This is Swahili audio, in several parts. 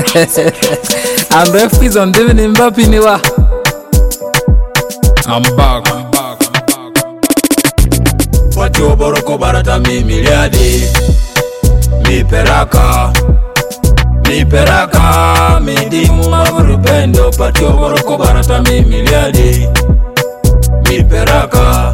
I'm refugees on David Mbappé niwa. I'm back. Patio boroko barata mi miliadi. Mi peraka mi dimu mavurupendo. Patio boroko barata mi miliadi. Mi peraka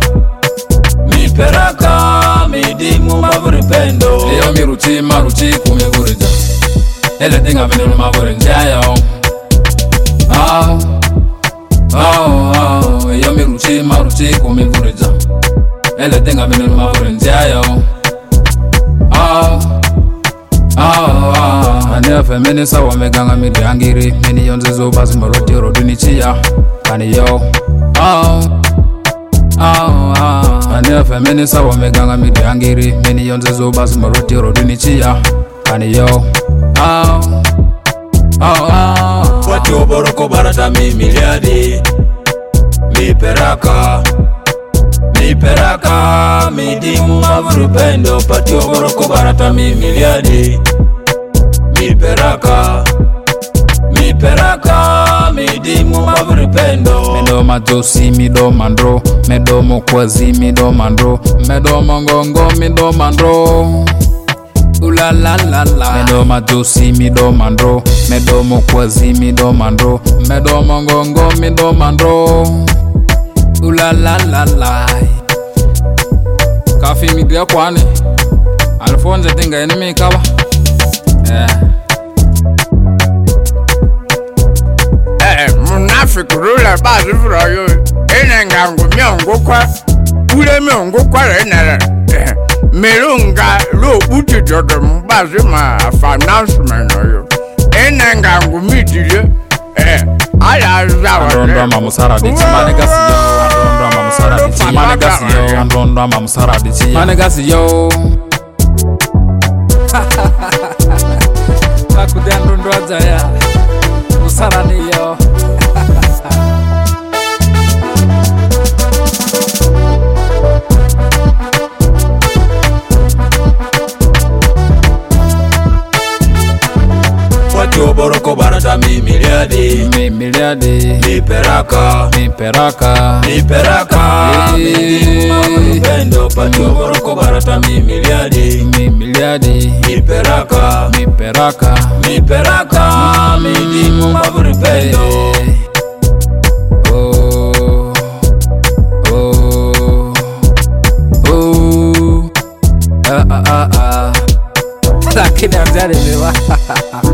mi dimu mavurupendo. Leo miruti maruti kumegurija. Ele tinga veneno mavurenjayo. Yo miruti maruti kumegurija. Ele tenga veneno mavurenjayo. Ane feminisa wa meganga midiangiri. Mini yonze zoba zimaroti rodunichia. Kani yo. Ane feminisa wa meganga midiangiri. Mini yonze zoba zimaroti rodunichia. Kani yo. Patio boroko barata mi miliadi. Mi peraka mi dimu mavurupendo. Patio boroko barata mi miliadi. Mi peraka mi dimu mavurupendo. Medo majosi mido mandro. Medo mokwazi mido mandro. Medo mongongo mido mandro. Ula la la la. Medo majosi mido mandro. Medo mokwazi mido mandro. Medo mongongo mido mandro. Ula la la la. Kafi migria kwani Alfonso tinga enemy kawa. Munafik ruler bazi vroyo. Enenga ngumyongo kwa. Ule myongo kwa renere. Melunga lo buti jodo mbazi ma announcement yo. Enenga ngumidile. Ala zawa. Andonda mamusara di manegasi yo. Andonda mamusara di manegasi yo. Andonda mamusara di manegasi yo. Akude andondo azaya. Musara ni yo. Patio boroko barata mi miliadi. Mi peraka mi dimu mavurupendo. Patio boroko barata mi miliadi. Mi peraka mi dimu mavurupendo. Lakini amjari mewa.